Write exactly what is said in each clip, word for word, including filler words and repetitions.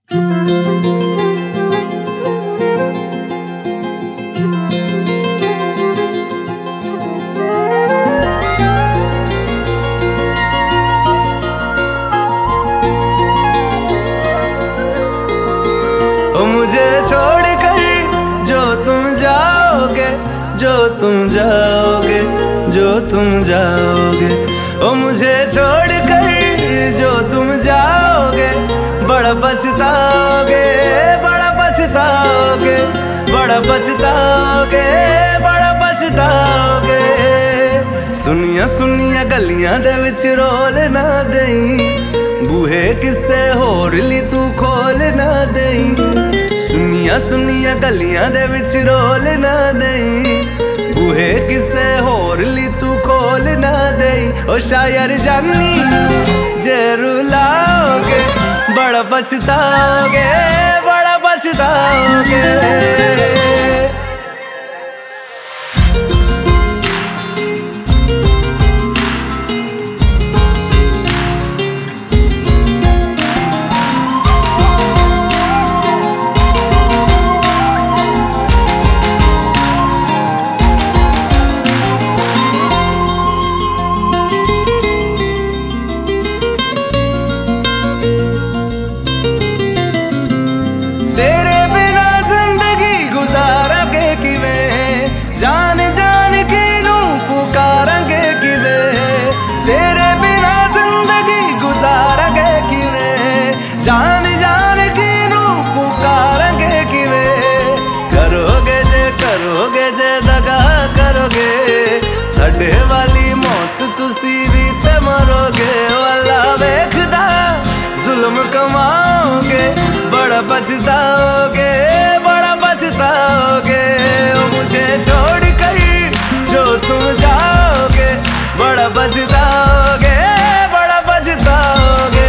मुझे छोड़कर जो तुम जाओगे, जो तुम जाओगे, जो तुम जाओगे, ओ मुझे छोड़कर जो तुम जाओगे, बड़ा पछताओगे, बड़ा पछताओगे, बड़ा पछताओगे, बड़ा पछताओगे। सुनिया सुनिया गलियां दे विच रोल ना देई, बूहे किसे होर ली तू खोल ना देई। सुनिया सुनिया गलियां दे विच रोल ना देई, बूहे किसे होर ली तू खोल ना देई। ओ शायर जानी जे रुलाओगे, बड़ा पछताओगे, बड़ा पछताओगे। तेरे बिना जिंदगी गुजारांगे किवें, जान जान के नू पुकारांगे किवें। तेरे बिना जिंदगी गुजारांगे किवें, जान जान के नू पुकारांगे किवें। करोगे जे करोगे जे दगा करोगे, साडे वाली मौत तुसी भी ते मरोगे। वाला वेखदा जुल्म कमाओगे, बड़ा पछताओगे, बड़ा पछताओगे। ओ मुझे छोड़कर जो तुम जाओगे, बड़ा पछताओगे, बड़ा पछताओगे।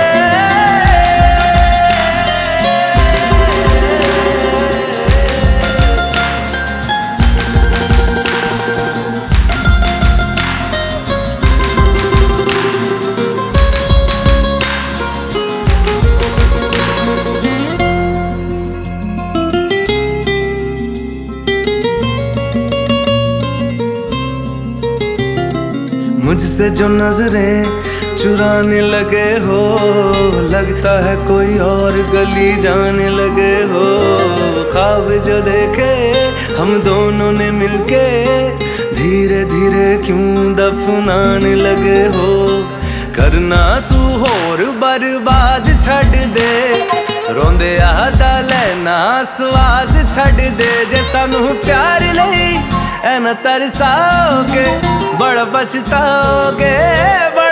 मुझसे जो नजरें चुराने लगे हो, लगता है कोई और गली जाने लगे हो। ख्वाब जो देखे हम दोनों ने मिलके, धीरे धीरे क्यों दफनाने लगे हो। करना तू होर बर्बाद छड़ दे, रोंदे आदा लेना स्वाद छड़ दे। जे सानू प्यार लई ऐ ना तरसाओगे, बड़ा पछताओगे।